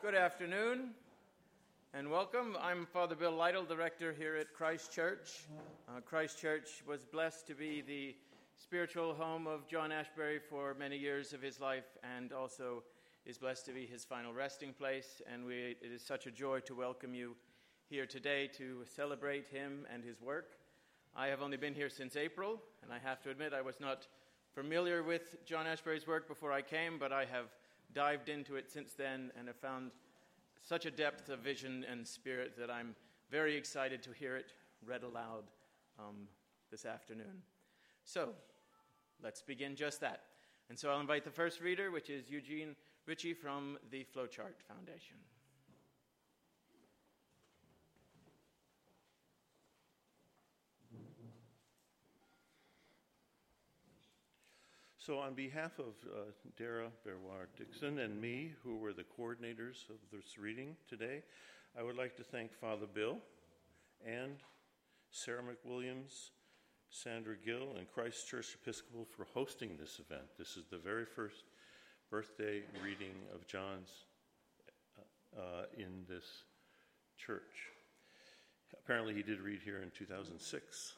Good afternoon and welcome. I'm Father Bill Lytle, the rector here at Christ Church. Christ Church was blessed to be the spiritual home of John Ashbery for many years of his life, and also is blessed to be his final resting place. And it is such a joy to welcome you here today to celebrate him and his work. I have only been here since April, and I have to admit I was not familiar with John Ashbery's work before I came, but I have dived into it since then and have found such a depth of vision and spirit that I'm very excited to hear it read aloud this afternoon. So let's begin just that. And so I'll invite the first reader, which is Eugene Ritchie from the Flowchart Foundation. So on behalf of Dara Berwar-Dixon and me, who were the coordinators of this reading today, I would like to thank Father Bill and Sarah McWilliams, Sandra Gill, and Christ Church Episcopal for hosting this event. This is the very first birthday reading of John's in this church. Apparently he did read here in 2006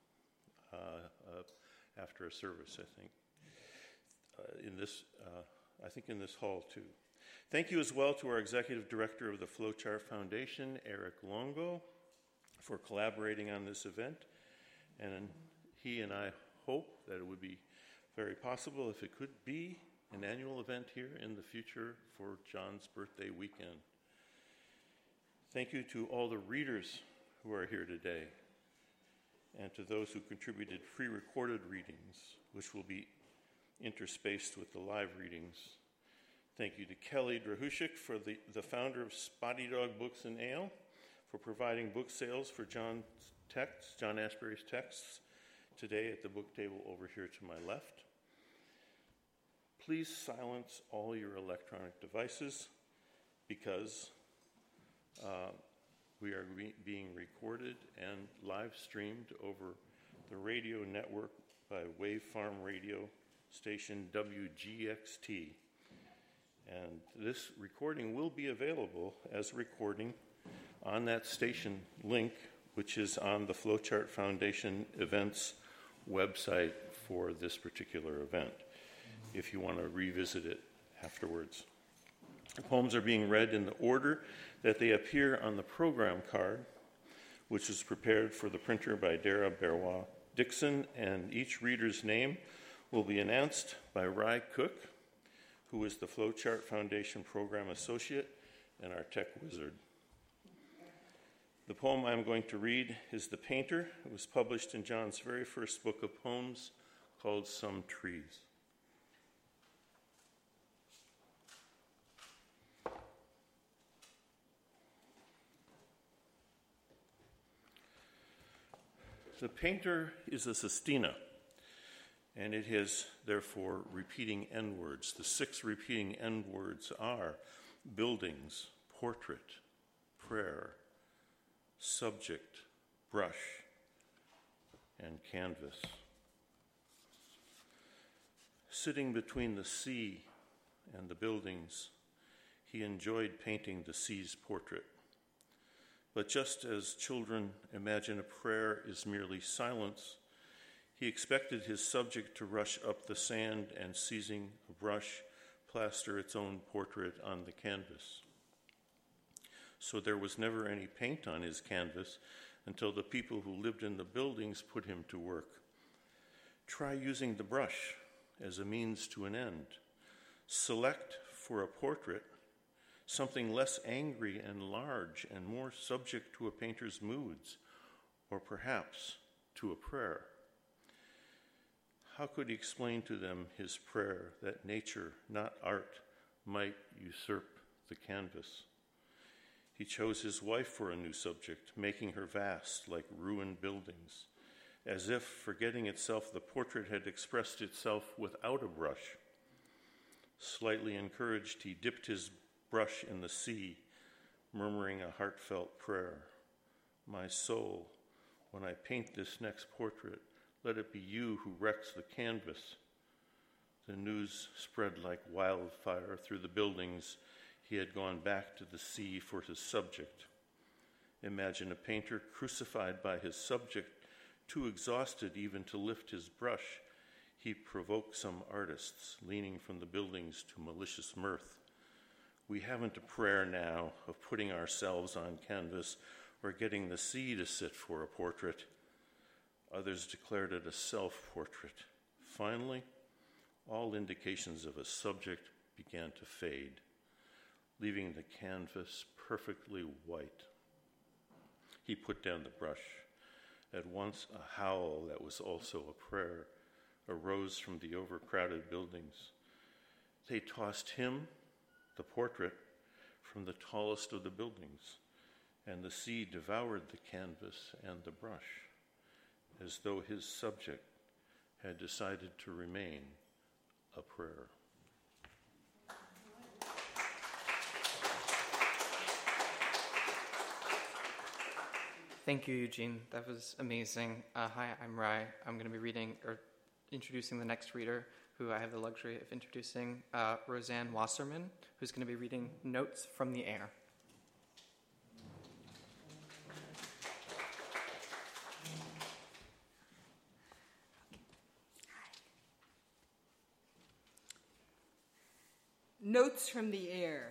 after a service, I think. In this hall too. Thank you as well to our executive director of the Flowchart Foundation, Eric Longo, for collaborating on this event. And he and I hope that it would be very possible if it could be an annual event here in the future for John's birthday weekend. Thank you to all the readers who are here today, and to those who contributed pre-recorded readings, which will be interspaced with the live readings. Thank you to Kelly Drahushik, for the founder of Spotty Dog Books and Ale, for providing book sales for John Ashbery's texts today at the book table over here to my left. Please silence all your electronic devices because we are being recorded and live streamed over the radio network by Wave Farm Radio station WGXT. And this recording will be available as a recording on that station link, which is on the Flowchart Foundation events website for this particular event, if you want to revisit it afterwards. The poems are being read in the order that they appear on the program card, which was prepared for the printer by Dara Berwar-Dixon, and each reader's name will be announced by Ry Cook, who is the Flowchart Foundation Program Associate and our tech wizard. The poem I'm going to read is The Painter. It was published in John's very first book of poems called Some Trees. The painter is a sestina, and it has, therefore, repeating N-words. The 6 repeating N-words are buildings, portrait, prayer, subject, brush, and canvas. Sitting between the sea and the buildings, he enjoyed painting the sea's portrait. But just as children imagine a prayer is merely silence, he expected his subject to rush up the sand and, seizing a brush, plaster its own portrait on the canvas. So there was never any paint on his canvas until the people who lived in the buildings put him to work. Try using the brush as a means to an end. Select for a portrait something less angry and large and more subject to a painter's moods, or perhaps to a prayer. How could he explain to them his prayer that nature, not art, might usurp the canvas? He chose his wife for a new subject, making her vast like ruined buildings, as if, forgetting itself, the portrait had expressed itself without a brush. Slightly encouraged, he dipped his brush in the sea, murmuring a heartfelt prayer. My soul, when I paint this next portrait, let it be you who wrecks the canvas. The news spread like wildfire through the buildings. he had gone back to the sea for his subject. Imagine a painter crucified by his subject, too exhausted even to lift his brush. He provoked some artists, leaning from the buildings to malicious mirth. We haven't a prayer now of putting ourselves on canvas or getting the sea to sit for a portrait. Others declared it a self-portrait. Finally, all indications of a subject began to fade, leaving the canvas perfectly white. He put down the brush. At once, a howl that was also a prayer arose from the overcrowded buildings. They tossed him, the portrait, from the tallest of the buildings, and the sea devoured the canvas and the brush, as though his subject had decided to remain a prayer. Thank you, Eugene. That was amazing. Hi, I'm Rai. I'm going to be introducing the next reader, who I have the luxury of introducing, Roseanne Wasserman, who's going to be reading Notes from the Air. Notes from the Air.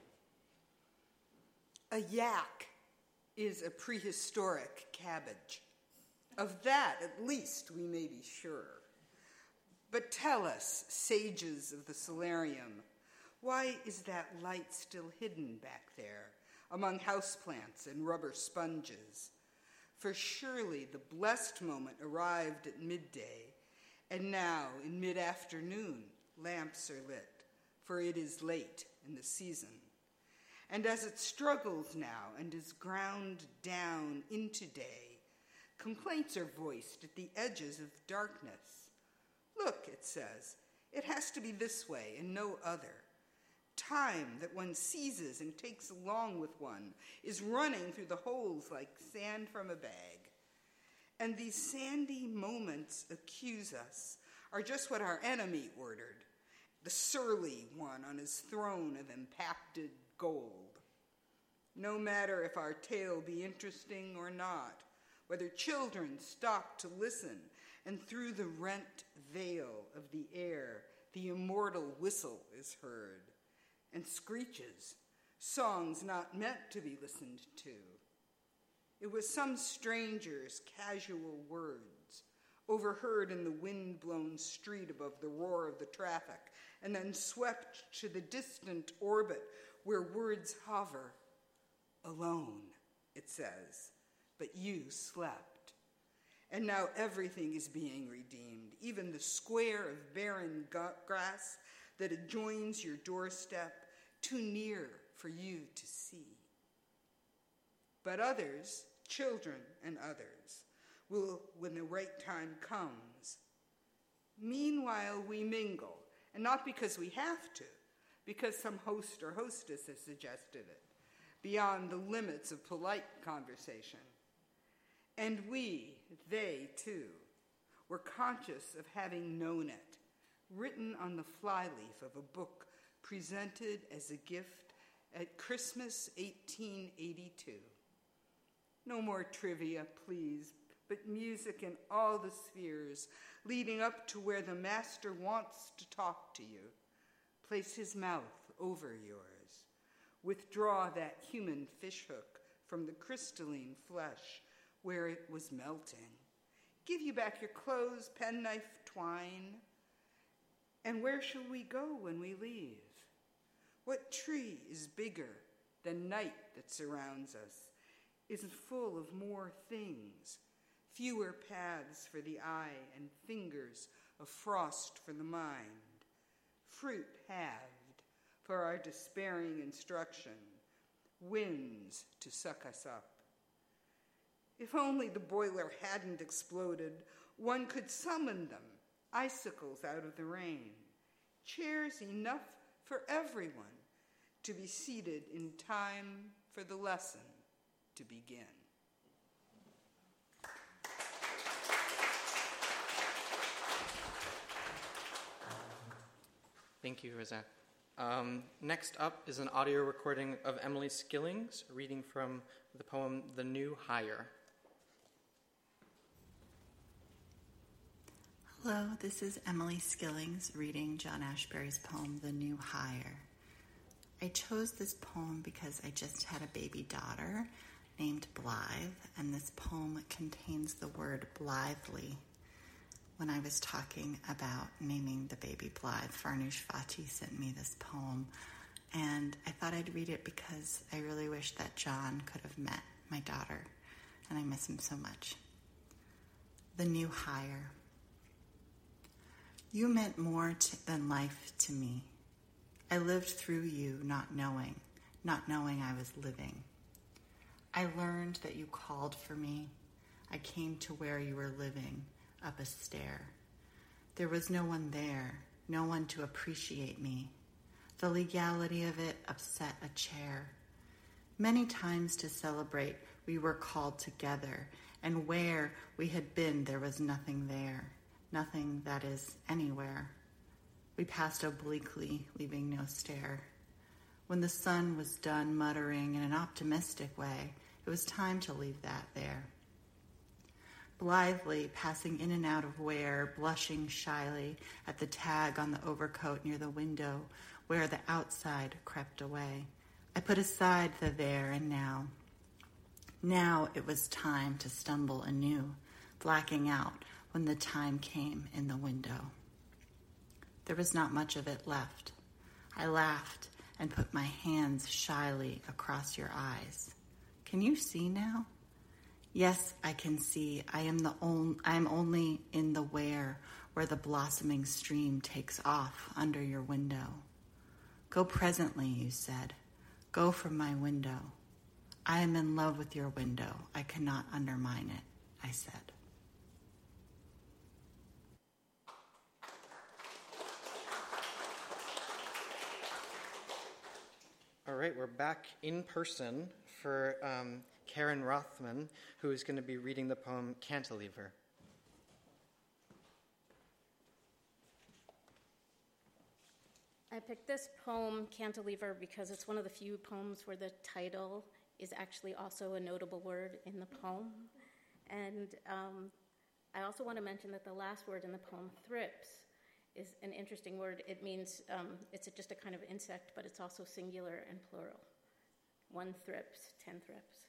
A yak is a prehistoric cabbage. Of that, at least, we may be sure. But tell us, sages of the solarium, why is that light still hidden back there among houseplants and rubber sponges? For surely the blessed moment arrived at midday, and now, in mid-afternoon, lamps are lit, for it is late in the season. And as it struggles now and is ground down into day, complaints are voiced at the edges of darkness. Look, it says, it has to be this way and no other. Time that one seizes and takes along with one is running through the holes like sand from a bag. And these sandy moments accuse us are just what our enemy ordered, the surly one on his throne of impacted gold. No matter if our tale be interesting or not, whether children stop to listen, and through the rent veil of the air, the immortal whistle is heard, and screeches, songs not meant to be listened to. It was some stranger's casual words, overheard in the wind-blown street above the roar of the traffic, and then swept to the distant orbit where words hover. Alone, it says, but you slept. And now everything is being redeemed, even the square of barren grass that adjoins your doorstep, too near for you to see. But others, children and others, will when the right time comes. Meanwhile, we mingle, and not because we have to, because some host or hostess has suggested it, beyond the limits of polite conversation. And we, they too, were conscious of having known it, written on the flyleaf of a book presented as a gift at Christmas 1882. No more trivia, please, but music in all the spheres, leading up to where the master wants to talk to you. Place his mouth over yours. Withdraw that human fishhook from the crystalline flesh where it was melting. Give you back your clothes, penknife, twine. And where shall we go when we leave? What tree is bigger than night that surrounds us, is full of more things, fewer paths for the eye and fingers of frost for the mind, fruit halved for our despairing instruction, winds to suck us up. If only the boiler hadn't exploded, one could summon them, icicles out of the rain, chairs enough for everyone to be seated in time for the lesson to begin. Thank you, Roseanne. Next up is an audio recording of Emily Skillings reading from the poem The New Hire. Hello, this is Emily Skillings reading John Ashbery's poem The New Hire. I chose this poem because I just had a baby daughter named Blythe, and this poem contains the word blithely. When I was talking about naming the baby Blythe, Farnoosh Fati sent me this poem, and I thought I'd read it because I really wish that John could have met my daughter, and I miss him so much. The New Hire. You meant more than life to me. I lived through you not knowing I was living. I learned that you called for me. I came to where you were living, up a stair. There was no one there, no one to appreciate me. The legality of it upset a chair. Many times to celebrate, we were called together, and where we had been, there was nothing there, nothing that is anywhere. We passed obliquely, leaving no stare. When the sun was done muttering in an optimistic way, it was time to leave that there. Blithely passing in and out of where, blushing shyly at the tag on the overcoat near the window, where the outside crept away. I put aside the there and now. Now it was time to stumble anew, blacking out when the time came in the window. There was not much of it left. I laughed and put my hands shyly across your eyes. Can you see now? Yes, I can see. I am only in the where the blossoming stream takes off under your window. Go presently, you said. Go from my window. I am in love with your window. I cannot undermine it, I said. All right, we're back in person for Karen Rothman, who is going to be reading the poem Cantilever. I picked this poem, Cantilever, because it's one of the few poems where the title is actually also a notable word in the poem. And I also want to mention that the last word in the poem, thrips, is an interesting word. It means, it's just a kind of insect, but it's also singular and plural. 1 thrips, 10 thrips.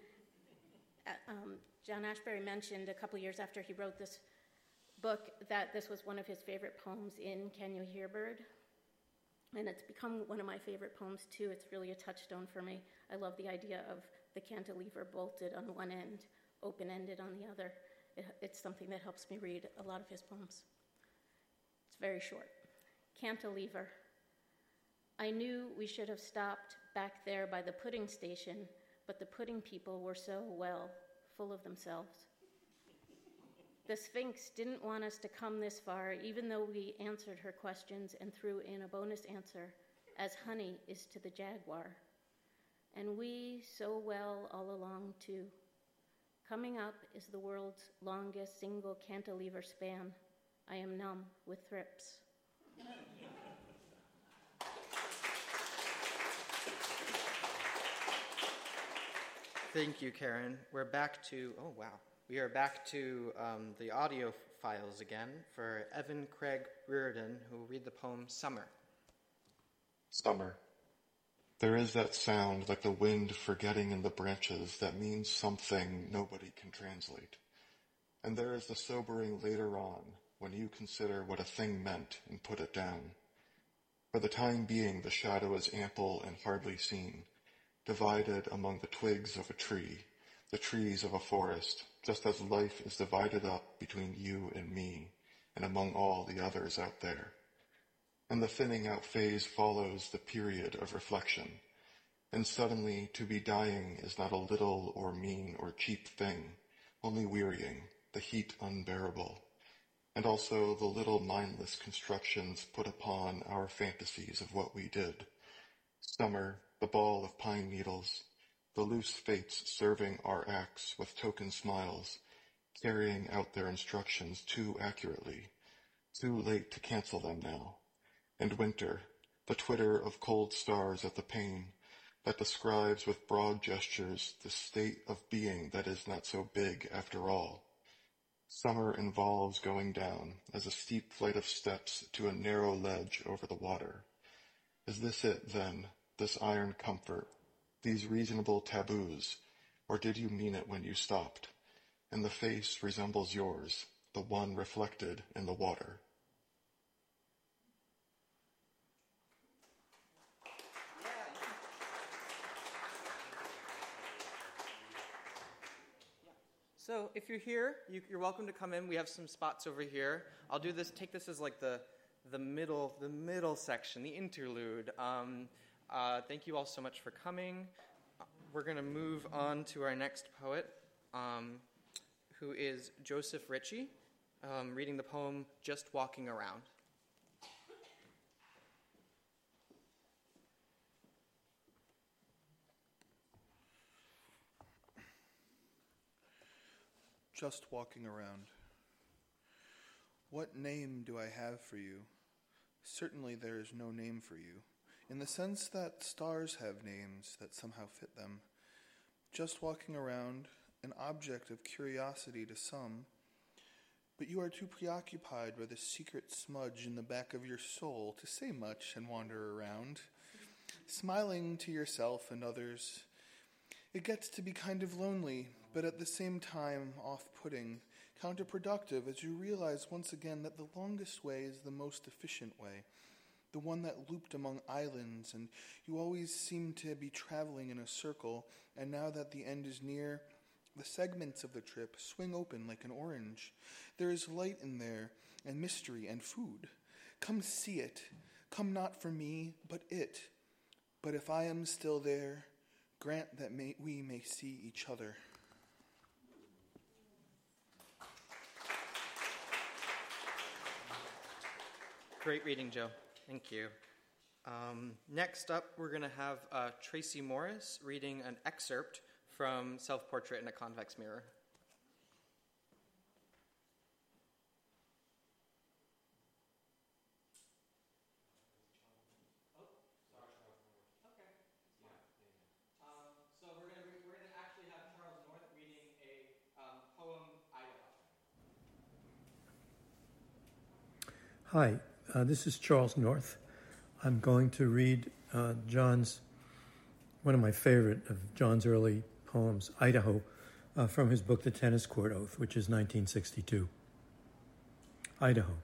John Ashbery mentioned a couple years after he wrote this book that this was one of his favorite poems in Can You Hear Bird? And it's become one of my favorite poems too. It's really a touchstone for me. I love the idea of the cantilever bolted on one end, open-ended on the other. It's something that helps me read a lot of his poems. It's very short. Cantilever. I knew we should have stopped back there by the pudding station, but the pudding people were so, well, full of themselves. The Sphinx didn't want us to come this far, even though we answered her questions and threw in a bonus answer, as honey is to the jaguar. And we so well all along, too. Coming up is the world's longest single cantilever span. I am numb with thrips. Thank you, Karen. We're back to, We are back to the audio files again for Evan Craig Reardon, who will read the poem Summer. Summer. There is that sound like the wind forgetting in the branches that means something nobody can translate. And there is the sobering later on when you consider what a thing meant and put it down. For the time being, the shadow is ample and hardly seen, divided among the twigs of a tree, the trees of a forest, just as life is divided up between you and me, and among all the others out there. And the thinning out phase follows the period of reflection, and suddenly to be dying is not a little or mean or cheap thing, only wearying, the heat unbearable, and also the little mindless constructions put upon our fantasies of what we did. Summer, the ball of pine needles, the loose fates serving our acts with token smiles, carrying out their instructions too accurately, too late to cancel them now. And winter, the twitter of cold stars at the pane that describes with broad gestures the state of being that is not so big after all. Summer involves going down as a steep flight of steps to a narrow ledge over the water. Is this it, then, this iron comfort, these reasonable taboos, or did you mean it when you stopped? And the face resembles yours, the one reflected in the water. So if you're here, you're welcome to come in. We have some spots over here. I'll do this. Take this as like the middle section, the interlude. Thank you all so much for coming. We're going to move on to our next poet, who is Joseph Ritchie, reading the poem "Just Walking Around." Just walking around. What name do I have for you? Certainly there is no name for you, in the sense that stars have names that somehow fit them. Just walking around, an object of curiosity to some, but you are too preoccupied by the secret smudge in the back of your soul to say much and wander around, smiling to yourself and others. It gets to be kind of lonely, but at the same time off-putting, counterproductive as you realize once again that the longest way is the most efficient way, the one that looped among islands, and you always seem to be traveling in a circle, and now that the end is near, the segments of the trip swing open like an orange. There is light in there, and mystery, and food. Come see it. Come not for me, but it. But if I am still there, grant that we may see each other. Great reading, Joe. Thank you. Next up, we're going to have Tracy Morris reading an excerpt from Self-Portrait in a Convex Mirror. So we're going to actually have Charles North reading a poem, Idaho. Hi, this is Charles North. I'm going to read one of my favorite of John's early poems, Idaho, from his book, The Tennis Court Oath, which is 1962. Idaho.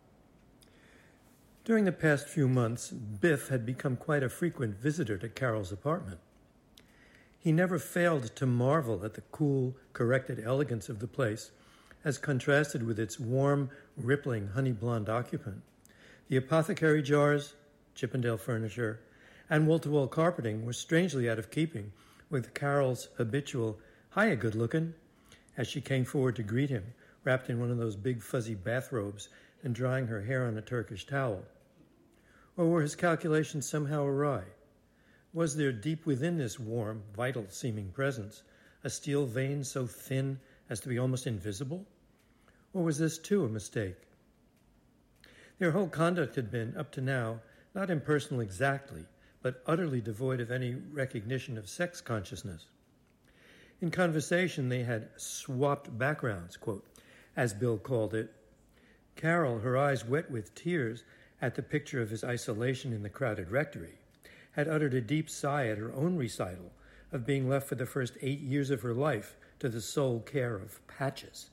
During the past few months, Biff had become quite a frequent visitor to Carol's apartment. He never failed to marvel at the cool, corrected elegance of the place, as contrasted with its warm, rippling, honey-blonde occupant. The apothecary jars, Chippendale furniture, and wall-to-wall carpeting were strangely out of keeping with Carol's habitual, "Hiya, good-lookin'," as she came forward to greet him, wrapped in one of those big fuzzy bathrobes and drying her hair on a Turkish towel. Or were his calculations somehow awry? Was there deep within this warm, vital-seeming presence a steel vein so thin as to be almost invisible? Or was this, too, a mistake? Their whole conduct had been, up to now, not impersonal exactly, but utterly devoid of any recognition of sex consciousness. In conversation, they had swapped backgrounds, quote, as Bill called it. Carol, her eyes wet with tears at the picture of his isolation in the crowded rectory, had uttered a deep sigh at her own recital of being left for the first 8 years of her life to the sole care of Patches.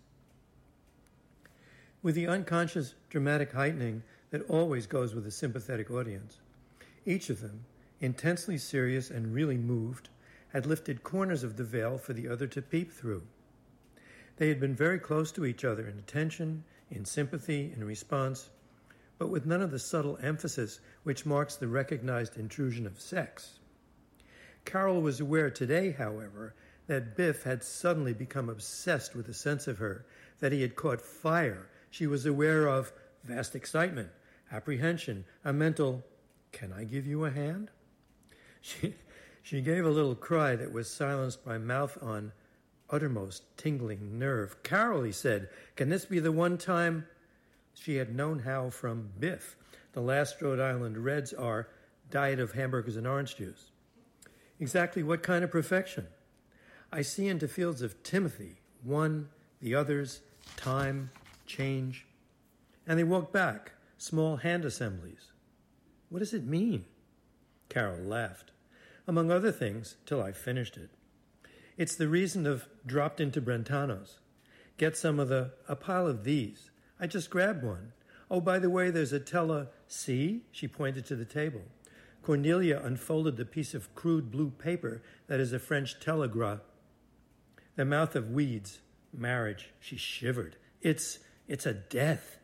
With the unconscious dramatic heightening that always goes with a sympathetic audience, each of them, intensely serious and really moved, had lifted corners of the veil for the other to peep through. They had been very close to each other in attention, in sympathy, in response, but with none of the subtle emphasis which marks the recognized intrusion of sex. Carol was aware today, however, that Biff had suddenly become obsessed with a sense of her, that he had caught fire. She was aware of vast excitement, apprehension, a mental, "Can I give you a hand?" She gave a little cry that was silenced by mouth on uttermost tingling nerve. "Carol," he said, "can this be the one time?" She had known how from Biff. The last Rhode Island Reds are diet of hamburgers and orange juice. Exactly what kind of perfection? I see into fields of Timothy, one, the others, time, change. And they walk back, small hand assemblies. What does it mean? Carol laughed. Among other things, till I finished it. It's the reason of dropped into Brentano's. Get some of a pile of these. I just grabbed one. Oh, by the way, there's a see? She pointed to the table. Cornelia unfolded the piece of crude blue paper that is a French telegraph. The mouth of weeds. Marriage. She shivered. It's a death.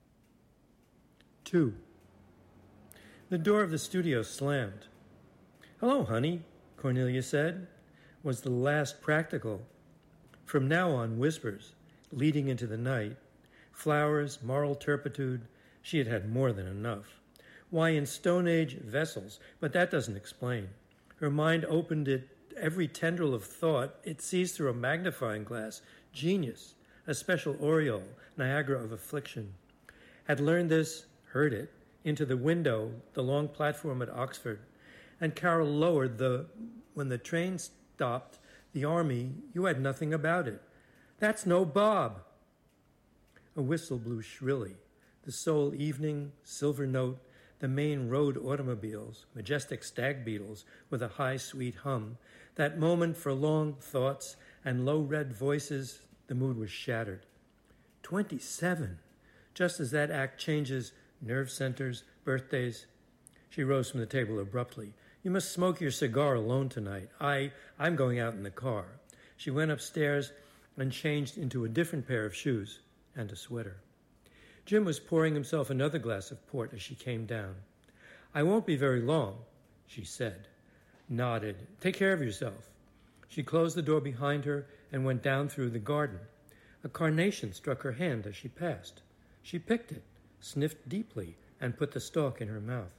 2. The door of the studio slammed. Hello, honey, Cornelia said, was the last practical. From now on, whispers, leading into the night. Flowers, moral turpitude. She had had more than enough. Why, in Stone Age, vessels, but that doesn't explain. Her mind opened at every tendril of thought it sees through a magnifying glass. Genius, a special aureole, Niagara of affliction. Had learned this, heard it, into the window, the long platform at Oxford. And Carol lowered when the train stopped, the army, you had nothing about it. That's no Bob. A whistle blew shrilly. The sole evening, silver note, the main road automobiles, majestic stag beetles with a high, sweet hum. That moment for long thoughts and low red voices, the mood was shattered. 27. Just as that act changes nerve centers, birthdays. She rose from the table abruptly. You must smoke your cigar alone tonight. I'm going out in the car. She went upstairs and changed into a different pair of shoes and a sweater. Jim was pouring himself another glass of port as she came down. I won't be very long, she said. Nodded. Take care of yourself. She closed the door behind her and went down through the garden. A carnation struck her hand as she passed. She picked it, sniffed deeply, and put the stalk in her mouth.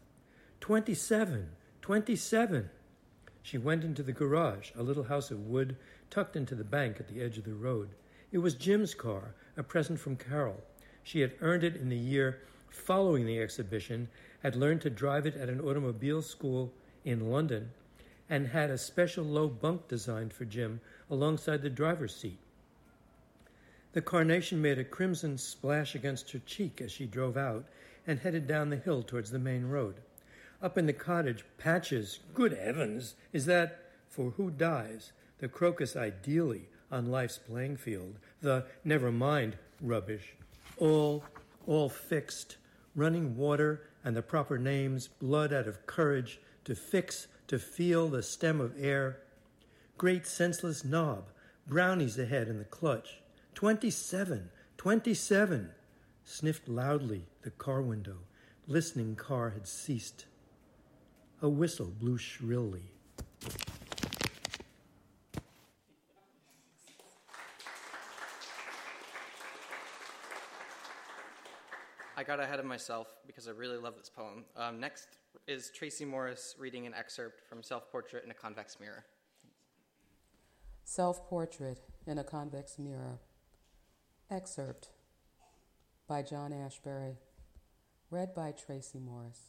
27. 27. She went into the garage, a little house of wood tucked into the bank at the edge of the road. It was Jim's car, a present from Carol. She had earned it in the year following the exhibition, had learned to drive it at an automobile school in London, and had a special low bunk designed for Jim alongside the driver's seat. The carnation made a crimson splash against her cheek as she drove out and headed down the hill towards the main road. Up in the cottage, patches, good heavens, is that, for who dies, the crocus ideally on life's playing field, the never mind rubbish, all fixed, running water and the proper names, blood out of courage, to fix, to feel the stem of air. Great senseless knob, brownies ahead in the clutch. 27, 27, sniffed loudly the car window. Listening car had ceased. A whistle blew shrilly. I got ahead of myself because I really love this poem. Next is Tracy Morris reading an excerpt from Self-Portrait in a Convex Mirror. Self-Portrait in a Convex Mirror. Excerpt by John Ashbery. Read by Tracy Morris.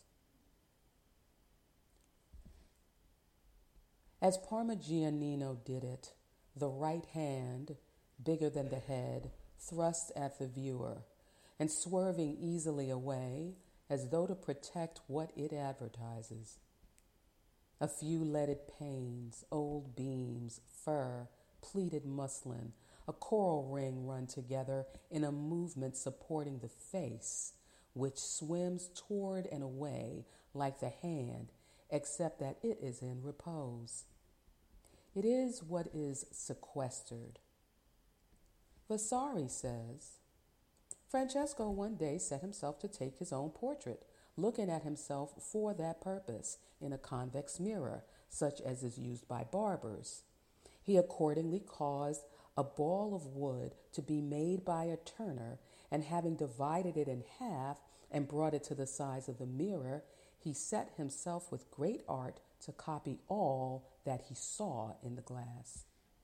As Parmigianino did it, the right hand, bigger than the head, thrust at the viewer, and swerving easily away as though to protect what it advertises. A few leaded panes, old beams, fur, pleated muslin, a coral ring run together in a movement supporting the face, which swims toward and away like the hand, except that it is in repose. It is what is sequestered. Vasari says, Francesco one day set himself to take his own portrait, looking at himself for that purpose in a convex mirror, such as is used by barbers. He accordingly caused a ball of wood to be made by a turner, and having divided it in half and brought it to the size of the mirror, he set himself with great art to copy all that he saw in the glass.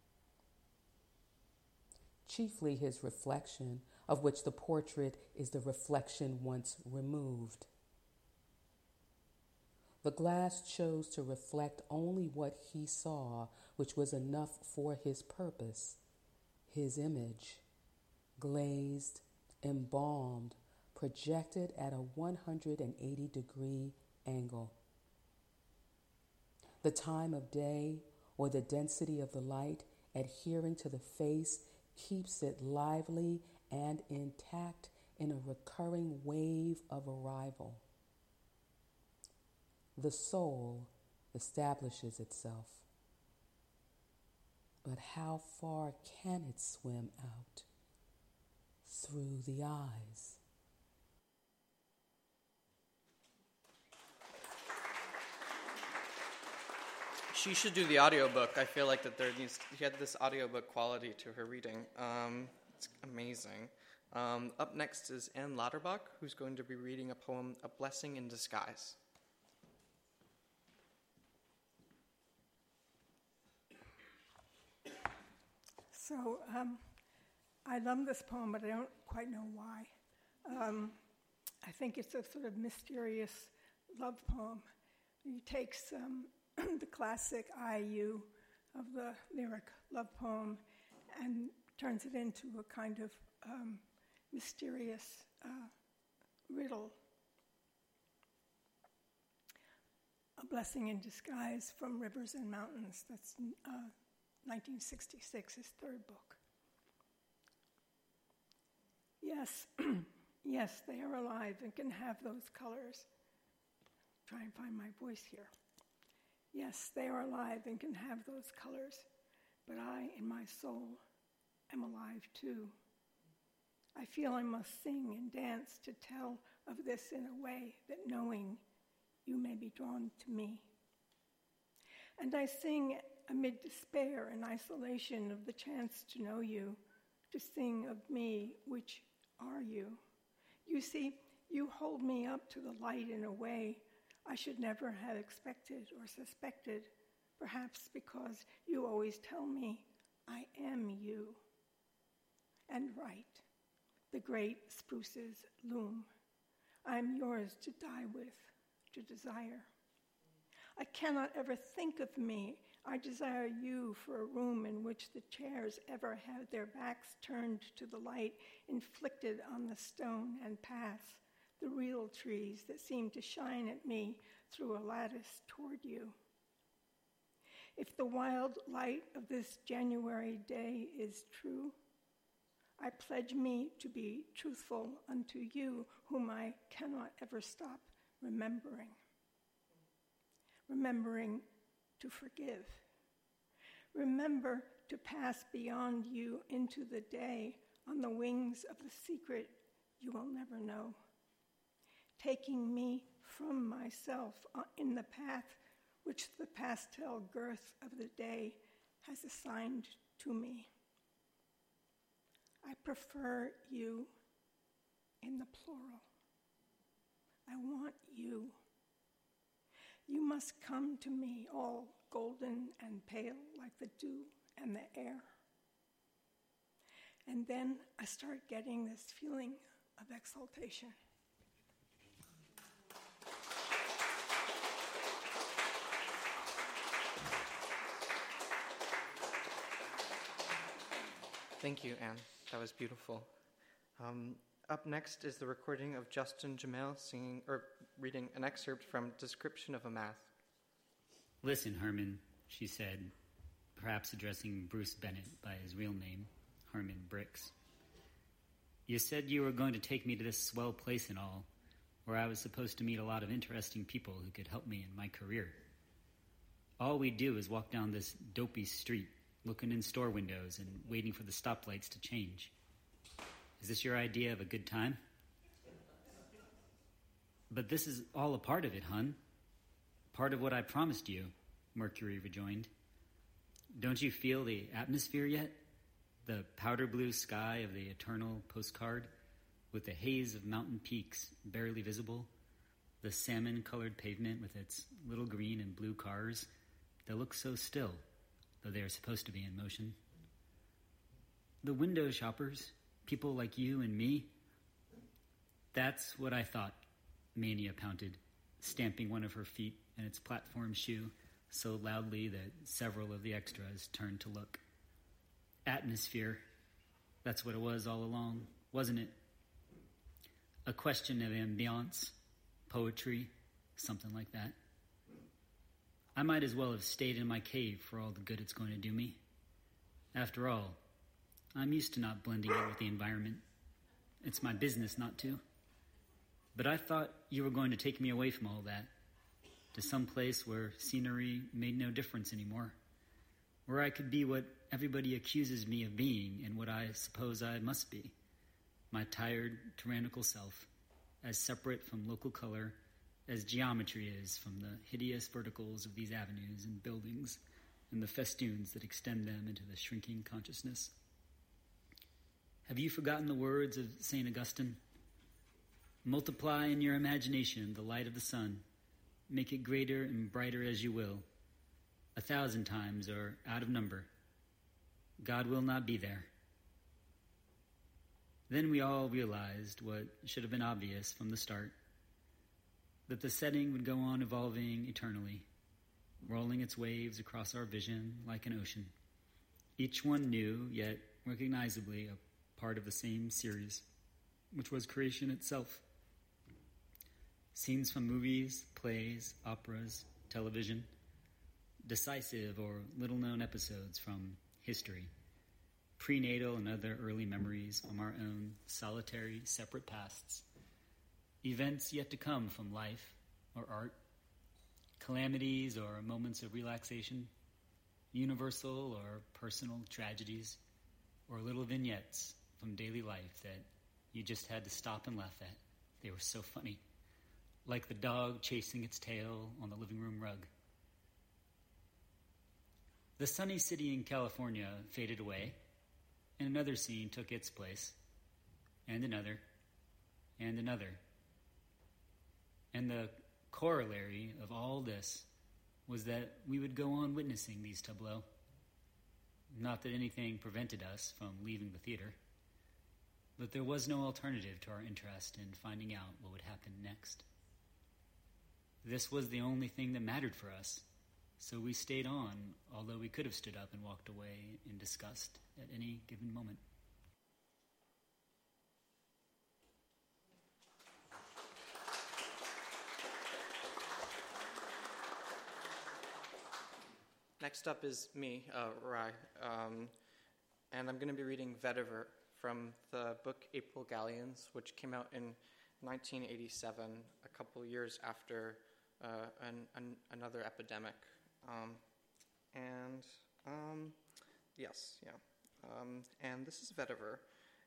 Chiefly his reflection, of which the portrait is the reflection once removed. The glass chose to reflect only what he saw, which was enough for his purpose. His image, glazed, embalmed, projected at a 180-degree angle. The time of day or the density of the light adhering to the face keeps it lively and intact in a recurring wave of arrival. The soul establishes itself. But how far can it swim out? Through the eyes. She should do the audiobook. I feel like that she had this audiobook quality to her reading. It's amazing. Up next is Anne Lauterbach, who's going to be reading a poem, A Blessing in Disguise. So I love this poem, but I don't quite know why. I think it's a sort of mysterious love poem. He takes the classic I-U of the lyric love poem and turns it into a kind of mysterious riddle. A Blessing in Disguise from Rivers and Mountains. That's 1966, his third book. Yes, yes, they are alive and can have those colors. Try and find my voice here. Yes, they are alive and can have those colors, but I, in my soul, am alive too. I feel I must sing and dance to tell of this in a way that knowing you may be drawn to me. And I sing amid despair and isolation of the chance to know you, to sing of me, which are you. You see, you hold me up to the light in a way I should never have expected or suspected, perhaps because you always tell me I am you. And right, the great spruces loom. I am yours to die with, to desire. I cannot ever think of me. I desire you for a room in which the chairs ever have their backs turned to the light inflicted on the stone and paths, the real trees that seem to shine at me through a lattice toward you. If the wild light of this January day is true, I pledge me to be truthful unto you, whom I cannot ever stop remembering. Remembering to forgive. Remember to pass beyond you into the day on the wings of the secret you will never know. Taking me from myself in the path which the pastel girth of the day has assigned to me. I prefer you in the plural. I want you. You must come to me all golden and pale like the dew and the air. And then I start getting this feeling of exaltation. Thank you, Anne. That was beautiful. Up next is the recording of Justin Jamel reading an excerpt from Description of a Math. Listen, Herman, she said, perhaps addressing Bruce Bennett by his real name, Herman Bricks. You said you were going to take me to this swell place and all, where I was supposed to meet a lot of interesting people who could help me in my career. All we do is walk down this dopey street, looking in store windows and waiting for the stoplights to change. Is this your idea of a good time? But this is all a part of it, hun. Part of what I promised you, Mercury rejoined. Don't you feel the atmosphere yet? The powder blue sky of the eternal postcard, with the haze of mountain peaks barely visible, the salmon-colored pavement with its little green and blue cars that look so still, though they are supposed to be in motion. The window shoppers, people like you and me. That's what I thought, Mania pouted, stamping one of her feet and its platform shoe so loudly that several of the extras turned to look. Atmosphere, that's what it was all along, wasn't it? A question of ambiance, poetry, something like that. I might as well have stayed in my cave for all the good it's going to do me. After all, I'm used to not blending in with the environment. It's my business not to. But I thought you were going to take me away from all that, to some place where scenery made no difference anymore, where I could be what everybody accuses me of being and what I suppose I must be, my tired, tyrannical self, as separate from local color as geometry is from the hideous verticals of these avenues and buildings and the festoons that extend them into the shrinking consciousness. Have you forgotten the words of St. Augustine? Multiply in your imagination the light of the sun. Make it greater and brighter as you will. 1,000 times or out of number. God will not be there. Then we all realized what should have been obvious from the start, that the setting would go on evolving eternally, rolling its waves across our vision like an ocean, each one new, yet recognizably a part of the same series, which was creation itself. Scenes from movies, plays, operas, television, decisive or little-known episodes from history, prenatal and other early memories from our own solitary, separate pasts, events yet to come from life or art, calamities or moments of relaxation, universal or personal tragedies, or little vignettes from daily life that you just had to stop and laugh at. They were so funny, like the dog chasing its tail on the living room rug. The sunny city in California faded away, and another scene took its place, and another, and another. And the corollary of all this was that we would go on witnessing these tableaux. Not that anything prevented us from leaving the theater, but there was no alternative to our interest in finding out what would happen next. This was the only thing that mattered for us, so we stayed on, although we could have stood up and walked away in disgust at any given moment. Next up is me, Rai, and I'm going to be reading Vetiver from the book April Galleons, which came out in 1987, a couple years after another epidemic. And this is Vetiver.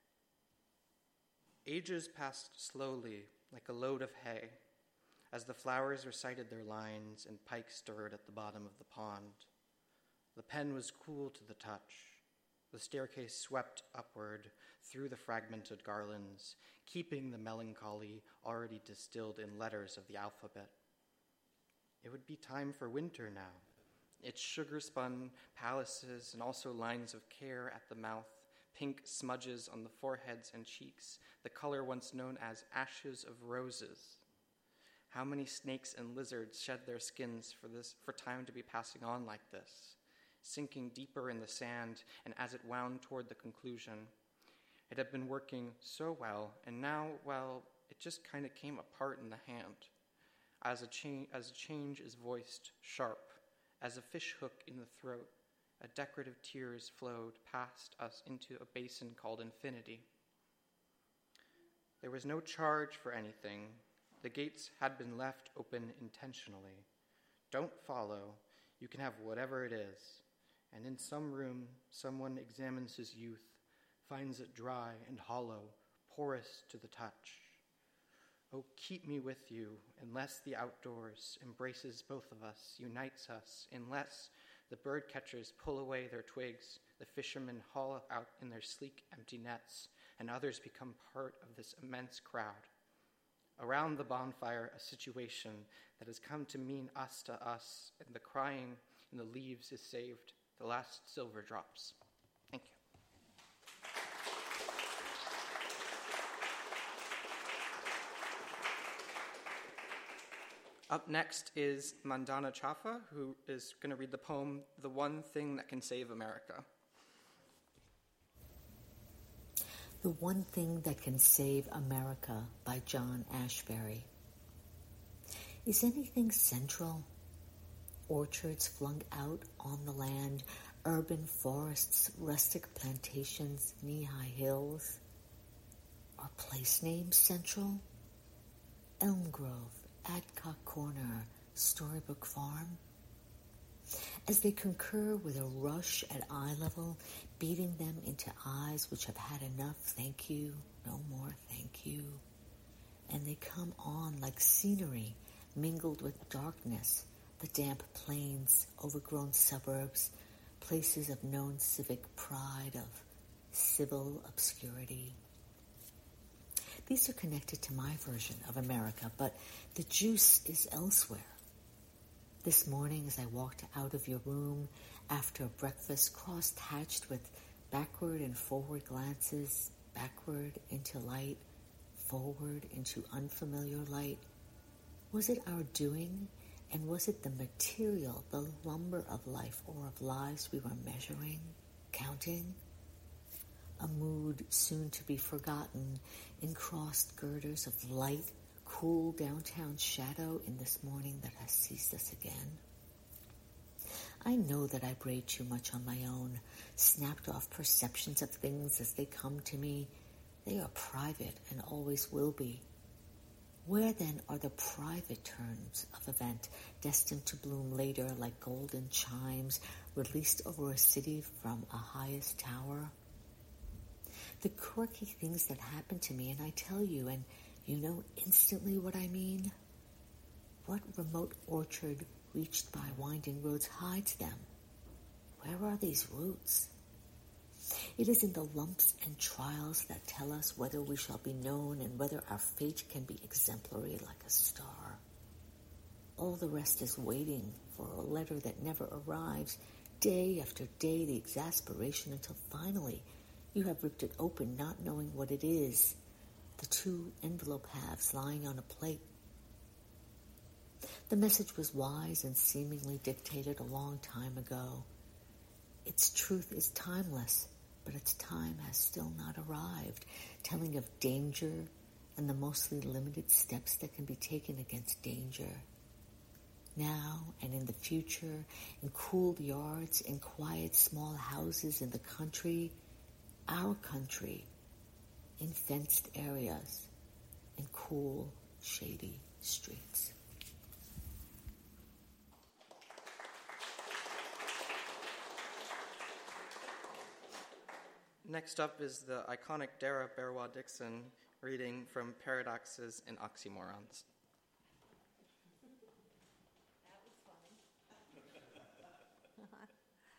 Ages passed slowly, like a load of hay, as the flowers recited their lines and pike stirred at the bottom of the pond. The pen was cool to the touch. The staircase swept upward through the fragmented garlands, keeping the melancholy already distilled in letters of the alphabet. It would be time for winter now. Its sugar-spun palaces and also lines of care at the mouth, pink smudges on the foreheads and cheeks, the color once known as ashes of roses. How many snakes and lizards shed their skins for time to be passing on like this, sinking deeper in the sand, and as it wound toward the conclusion, it had been working so well, and now, well, it just kind of came apart in the hand. As a change is voiced sharp, as a fish hook in the throat, a decorative tears flowed past us into a basin called infinity. There was no charge for anything. The gates had been left open intentionally. Don't follow. You can have whatever it is. And in some room, someone examines his youth, finds it dry and hollow, porous to the touch. Oh, keep me with you, unless the outdoors embraces both of us, unites us, unless the bird catchers pull away their twigs, the fishermen haul out in their sleek, empty nets, and others become part of this immense crowd. Around the bonfire, a situation that has come to mean us to us, and the crying in the leaves is saved, the last silver drops. Thank you. Up next is Mandana Chaffa, who is going to read the poem, The One Thing That Can Save America. The One Thing That Can Save America by John Ashbery. Is anything central? Orchards flung out on the land, urban forests, rustic plantations, knee-high hills. Are place names central? Elm Grove, Adcock Corner, Storybook Farm? As they concur with a rush at eye level, beating them into eyes which have had enough, thank you, no more thank you. And they come on like scenery mingled with darkness, the damp plains, overgrown suburbs, places of known civic pride, of civil obscurity. These are connected to my version of America, but the juice is elsewhere. This morning, as I walked out of your room after breakfast, cross-hatched with backward and forward glances, backward into light, forward into unfamiliar light, was it our doing, and was it the material, the lumber of life or of lives we were measuring, counting? A mood soon to be forgotten in crossed girders of light, cool downtown shadow in this morning that has seized us again. I know that I braid too much on my own, snapped off perceptions of things as they come to me. They are private and always will be. Where then are the private turns of event destined to bloom later like golden chimes released over a city from a highest tower? The quirky things that happen to me, and I tell you, and you know instantly what I mean? What remote orchard reached by winding roads hides them? Where are these roots? It is in the lumps and trials that tell us whether we shall be known and whether our fate can be exemplary like a star. All the rest is waiting for a letter that never arrives, day after day, the exasperation until finally you have ripped it open, not knowing what it is, the 2 envelope halves lying on a plate. The message was wise and seemingly dictated a long time ago. Its truth is timeless, but its time has still not arrived, telling of danger and the mostly limited steps that can be taken against danger. Now and in the future, in cooled yards, in quiet small houses in the country, our country, in fenced areas, in cool, shady streets. Next up is the iconic Dara Berwa Dixon reading from Paradoxes and Oxymorons. That was funny.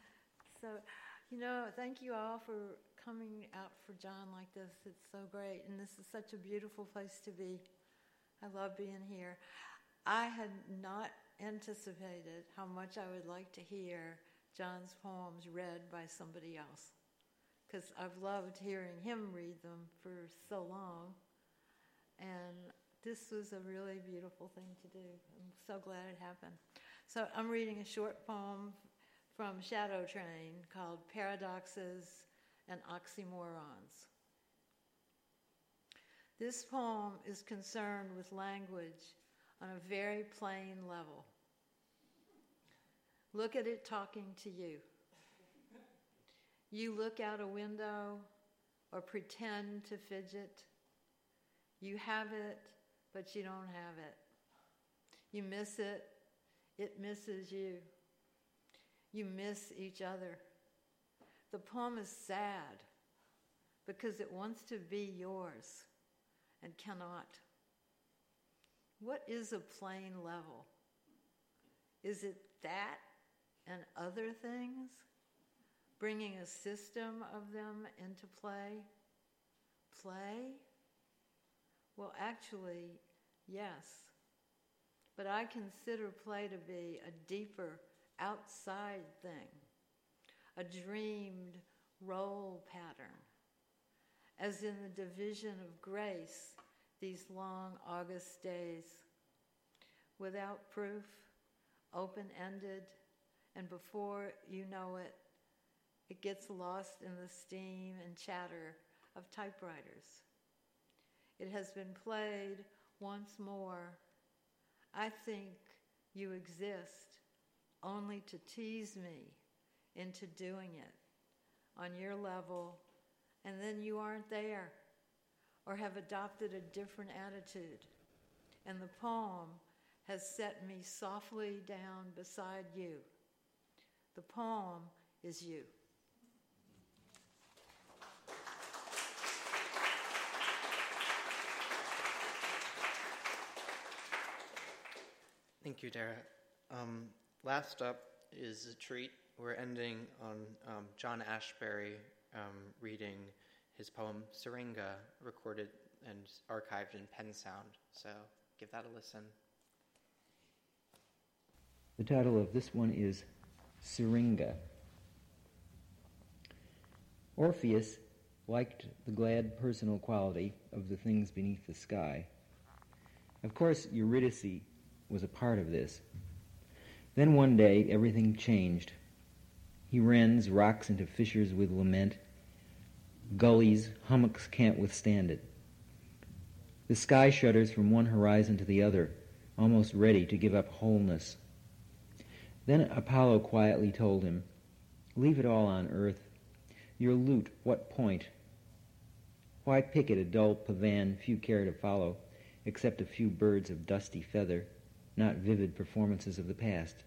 So, thank you all for coming out for John like this. It's so great, and this is such a beautiful place to be. I love being here. I had not anticipated how much I would like to hear John's poems read by somebody else, because I've loved hearing him read them for so long, and this was a really beautiful thing to do. I'm so glad it happened. So I'm reading a short poem from Shadow Train called Paradoxes and Oxymorons. This poem is concerned with language on a very plain level. Look at it talking to you. You look out a window or pretend to fidget. You have it, but you don't have it. You miss it, it misses you. You miss each other. The poem is sad because it wants to be yours and cannot. What is a plain level? Is it that and other things? Bringing a system of them into play? Play? Well, actually, yes. But I consider play to be a deeper, outside thing, a dreamed role pattern, as in the division of grace these long August days, without proof, open-ended, and before you know it, it gets lost in the steam and chatter of typewriters. It has been played once more. I think you exist only to tease me into doing it on your level, and then you aren't there or have adopted a different attitude. And the poem has set me softly down beside you. The poem is you. Thank you, Dara. Last up is a treat. We're ending on John Ashbery reading his poem Syringa, recorded and archived in Pen Sound. So give that a listen. The title of this one is Syringa. Orpheus liked the glad personal quality of the things beneath the sky. Of course, Eurydice was a part of this. Then one day, everything changed. He rends rocks into fissures with lament. Gullies, hummocks can't withstand it. The sky shudders from one horizon to the other, almost ready to give up wholeness. Then Apollo quietly told him, "Leave it all on earth. Your lute, what point? Why picket a dull pavan few care to follow, except a few birds of dusty feather, not vivid performances of the past?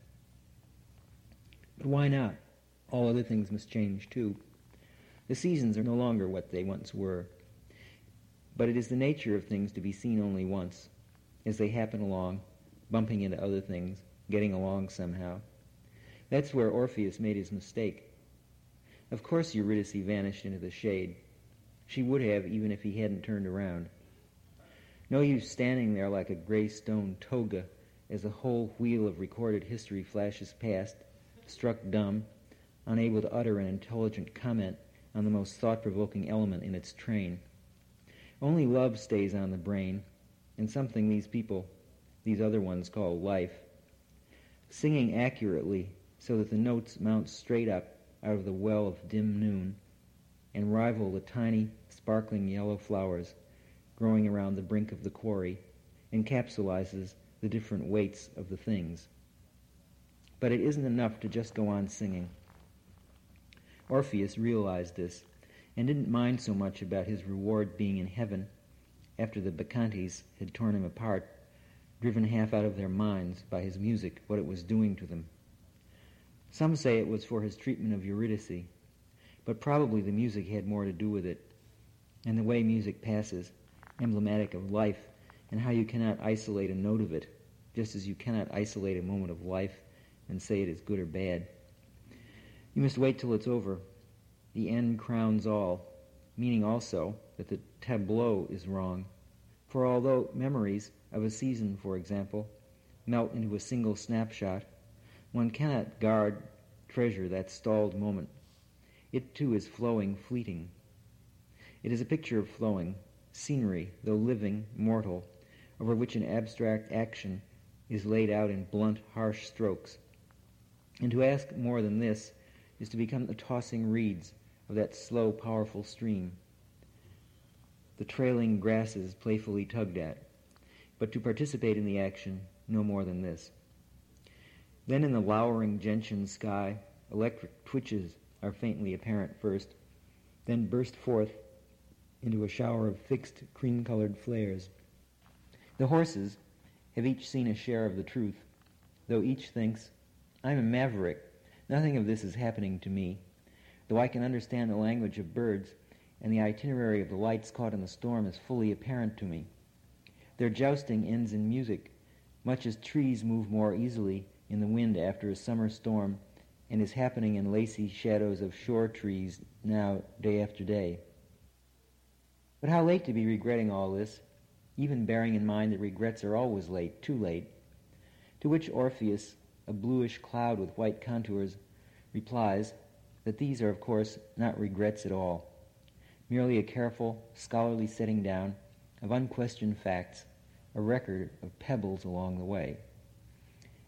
But why not? All other things must change too. The seasons are no longer what they once were. But it is the nature of things to be seen only once, as they happen along, bumping into other things, getting along somehow. That's where Orpheus made his mistake. Of course Eurydice vanished into the shade. She would have, even if he hadn't turned around. No use standing there like a gray stone toga as the whole wheel of recorded history flashes past, struck dumb, unable to utter an intelligent comment on the most thought-provoking element in its train. Only love stays on the brain, and something these people, these other ones, call life. Singing accurately so that the notes mount straight up out of the well of dim noon and rival the tiny, sparkling yellow flowers growing around the brink of the quarry, encapsulizes the different weights of the things. But it isn't enough to just go on singing. Orpheus realized this and didn't mind so much about his reward being in heaven after the Bacchantes had torn him apart, driven half out of their minds by his music, what it was doing to them. Some say it was for his treatment of Eurydice, but probably the music had more to do with it, and the way music passes, emblematic of life, and how you cannot isolate a note of it, just as you cannot isolate a moment of life and say it is good or bad. You must wait till it's over. The end crowns all, meaning also that the tableau is wrong. For although memories of a season, for example, melt into a single snapshot, one cannot treasure that stalled moment. It too is flowing, fleeting. It is a picture of flowing, scenery, though living, mortal, over which an abstract action is laid out in blunt, harsh strokes. And to ask more than this is to become the tossing reeds of that slow, powerful stream, the trailing grasses playfully tugged at, but to participate in the action no more than this. Then in the lowering gentian sky, electric twitches are faintly apparent first, then burst forth into a shower of fixed, cream-colored flares. The horses have each seen a share of the truth, though each thinks, "I'm a maverick. Nothing of this is happening to me, though I can understand the language of birds, and the itinerary of the lights caught in the storm is fully apparent to me." Their jousting ends in music, much as trees move more easily in the wind after a summer storm, and is happening in lacy shadows of shore trees now, day after day. But how late to be regretting all this, even bearing in mind that regrets are always late, too late. To which Orpheus, a bluish cloud with white contours, replies that these are, of course, not regrets at all, merely a careful, scholarly setting down of unquestioned facts, a record of pebbles along the way.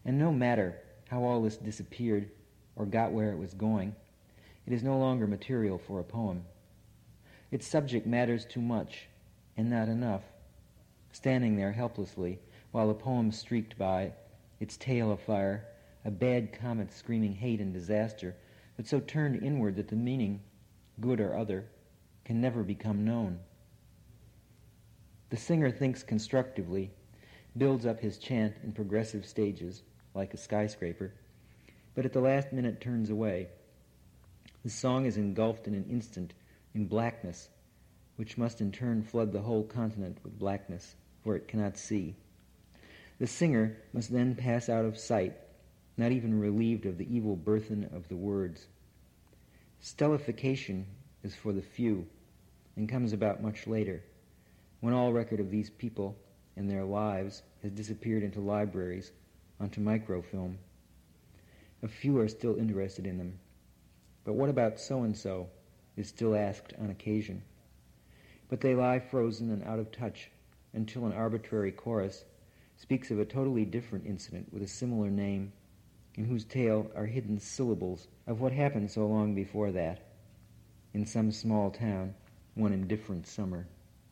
And no matter how all this disappeared or got where it was going, it is no longer material for a poem. Its subject matters too much, and not enough, standing there helplessly while a poem streaked by, its tail afire, a bad comet screaming hate and disaster, but so turned inward that the meaning, good or other, can never become known. The singer thinks constructively, builds up his chant in progressive stages, like a skyscraper, but at the last minute turns away. The song is engulfed in an instant in blackness, which must in turn flood the whole continent with blackness, for it cannot see. The singer must then pass out of sight, not even relieved of the evil burthen of the words. Stellification is for the few, and comes about much later, when all record of these people and their lives has disappeared into libraries, onto microfilm. A few are still interested in them. But what about so-and-so is still asked on occasion. But they lie frozen and out of touch until an arbitrary chorus speaks of a totally different incident with a similar name, in whose tale are hidden syllables of what happened so long before that, in some small town, one indifferent summer.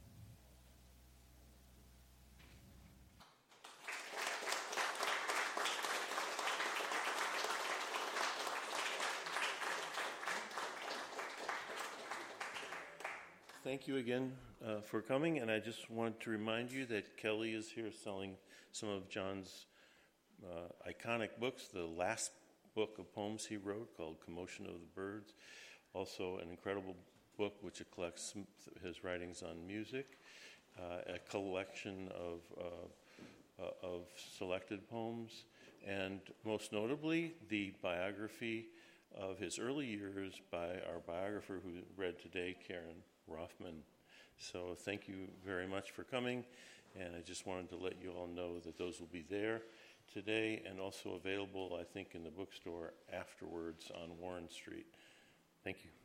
Thank you again for coming, and I just wanted to remind you that Kelly is here selling some of John's iconic books, the last book of poems he wrote called Commotion of the Birds, also an incredible book which collects his writings on music, a collection of selected poems, and most notably the biography of his early years by our biographer who read today, Karen Rothman. So thank you very much for coming, and I just wanted to let you all know that those will be there today and also available, I think, in the bookstore afterwards on Warren Street. Thank you.